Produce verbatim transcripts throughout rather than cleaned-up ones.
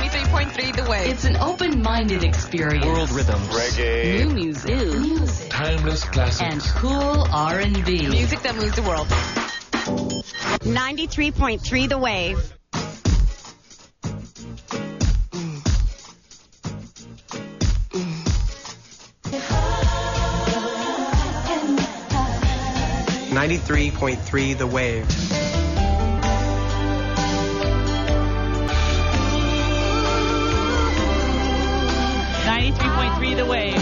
ninety-three point three The Wave. It's an open-minded experience. World rhythms. Reggae. New music. New music. Timeless classics. And cool R and B. Music that moves the world. ninety-three point three The Wave. ninety-three point three The Wave. ninety-three point three The Wave.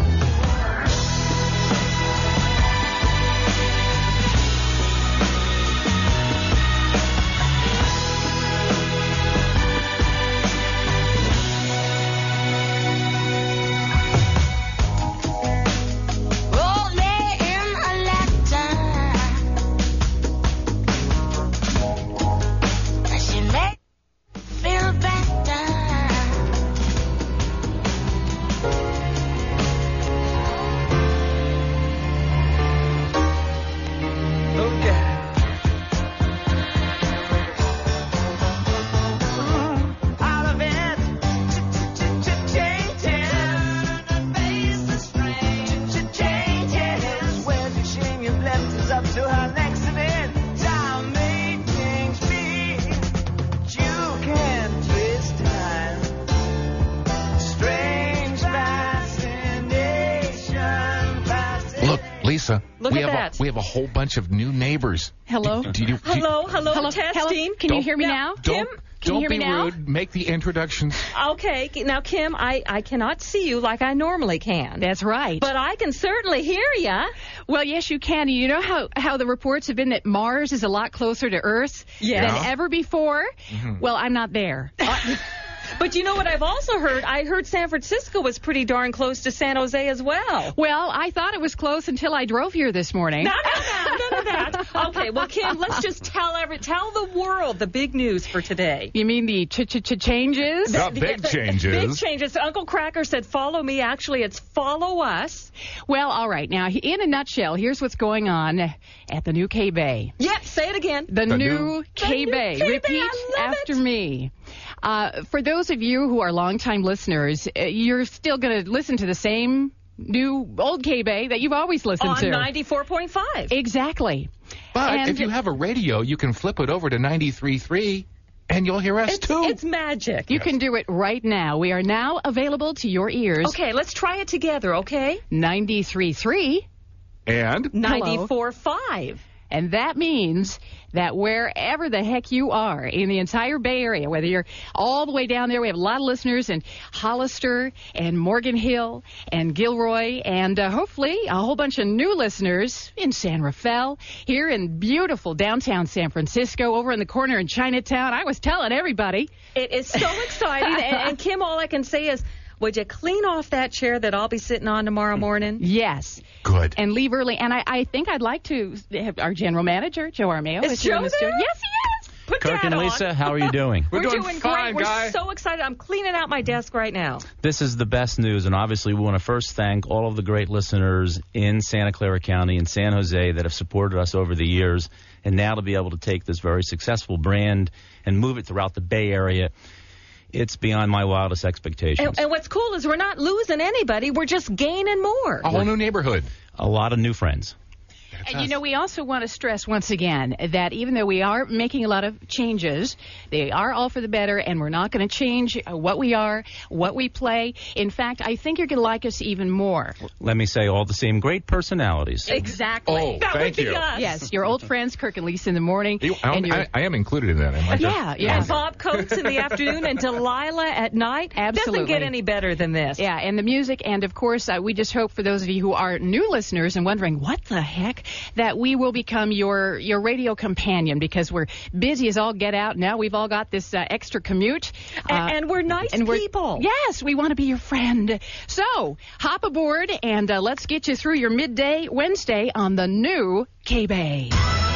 Lisa, Look we at have that. A, we have a whole bunch of new neighbors. Hello? Do, do you, do you- Hello, hello, Hello? testing. Hello? Can you hear me now? Don't, Kim, can you don't hear be me now? rude. Make the introductions. Okay, now Kim, I, I cannot see you like I normally can. That's right. But I can certainly hear ya. Well, yes, you can. You know how, how the reports have been that Mars is a lot closer to Earth Yeah. than ever before? Well, I'm not there. But you know what I've also heard? I heard San Francisco was pretty darn close to San Jose as well. Well, I thought it was close until I drove here this morning. None of that, none of that. Okay, well, Kim, let's just tell every tell the world the big news for today. You mean the ch ch ch changes? The big changes. Big changes. Uncle Cracker said, follow me. Actually, it's follow us. Well, all right. Now, in a nutshell, here's what's going on at the new K-Bay. Yep, say it again. The, The new, new- K-Bay. The new K-Bay, Repeat I love after it. me. Uh, for those of you who are longtime listeners, uh, you're still going to listen to the same new old K-Bay that you've always listened On to. ninety-four point five. Exactly. But And- if you have a radio, you can flip it over to ninety-three point three, and you'll hear us It's, too. it's magic. You can do it right now. We are now available to your ears. Okay, let's try it together, okay? ninety-three point three. and ninety-four point five. And that means that wherever the heck you are in the entire Bay Area, whether you're all the way down there, we have a lot of listeners in Hollister and Morgan Hill and Gilroy, and uh, hopefully a whole bunch of new listeners in San Rafael, here in beautiful downtown San Francisco, over in the corner in Chinatown. I was telling everybody. It is so exciting. and, and Kim, all I can say is, would you clean off that chair that I'll be sitting on tomorrow morning? Yes. good. And leave early. And I, I think I'd like to have our general manager, Joe Armeo. Is is here in Joe the studio. there? Yes, he is. Put Kirk that and on. Lisa, how are you doing? We're We're doing doing fine, great. guy. We're so excited. I'm cleaning out my desk right now. This is the best news, and obviously we want to first thank all of the great listeners in Santa Clara County and San Jose that have supported us over the years, and now to be able to take this very successful brand and move it throughout the Bay Area, it's beyond my wildest expectations. And, and what's cool is we're not losing anybody. We're just gaining more. A whole new neighborhood. A lot of new friends. And, you know, we also want to stress once again that even though we are making a lot of changes, they are all for the better, and we're not going to change uh, what we are, what we play. In fact, I think you're going to like us even more. Let me say, all the same great personalities. Exactly. Oh, That thank would be you. us. Yes, your old friends, Kirk and Lisa in the morning. You- and your, I, I am included in that. am I? yeah, yeah. And Bob Coates in the afternoon and Delilah at night. Absolutely. Doesn't get any better than this. Yeah, and the music, and of course, uh, we just hope for those of you who are new listeners and wondering, what the heck, that we will become your your radio companion, because we're busy as all get out. Now we've all got this uh, extra commute. Uh, And, and we're nice and we're, people. Yes, we want to be your friend. So, hop aboard, and uh, let's get you through your midday Wednesday on the new K-Bay.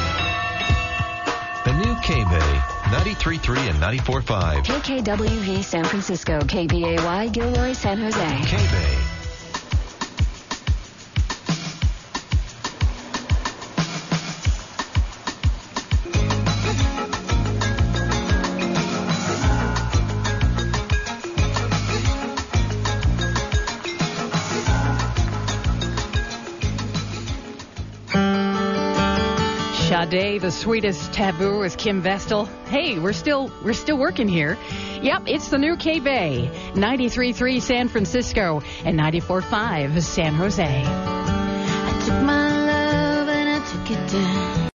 The new K-Bay, ninety-three point three and ninety-four point five. K K W V San Francisco, K B A Y Gilroy, San Jose. K-Bay. Sade, The Sweetest Taboo with Kim Vestal. Hey, we're still we're still working here. Yep, it's the new K-Bay, ninety-three point three San Francisco and ninety-four point five San Jose. I took my love and I took it down.